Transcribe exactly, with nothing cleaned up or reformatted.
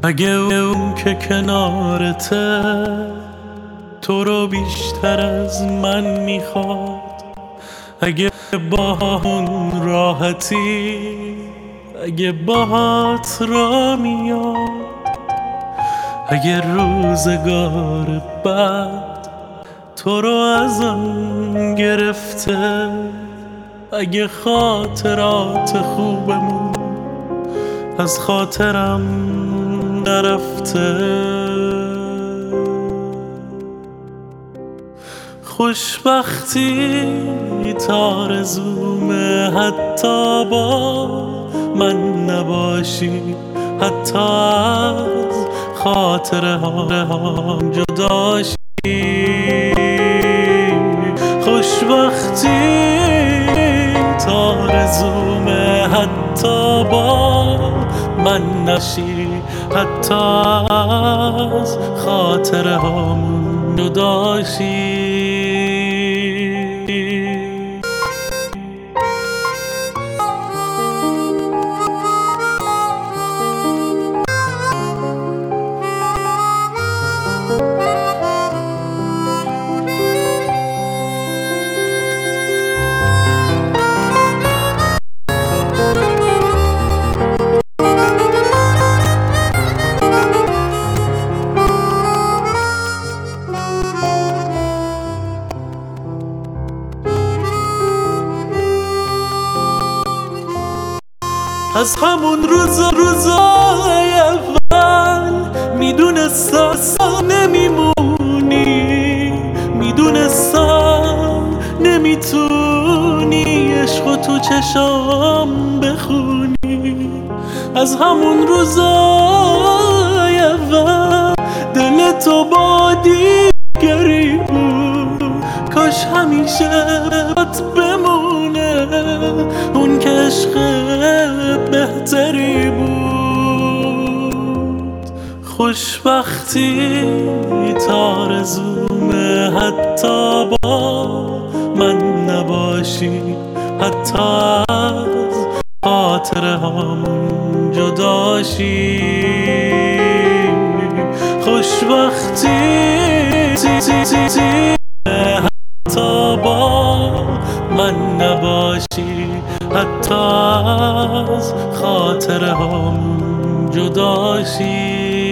اگه اون که کنارته تو رو بیشتر از من میخواد، اگه با اون راحتی، اگه باهات را میاد، اگه روزگار بعد تو رو ازم گرفته، اگه خاطرات خوبمون از خاطرم نرفته، خوشبختی تارزومه حتی با من نباشی، حتی از خاطره هم جداشی. خوشبختی تارزومه حتی با من نشی، حتی از خاطره هم جداشی. از همون روزا روزای اول میدونستم نمیمونی، میدونستم نمیتونی عشقو تو چشام بخونی. از همون روزای اول دل تو با دیگری بود، کاش همیشه بات بمونه اون که عشق بهتری بود. خوشبختی تارزومه حتی با من نباشی، حتی از خاطره همون جداشی. خوشبختی حتی با من نباشی، حتی از خاطره هم جداشی.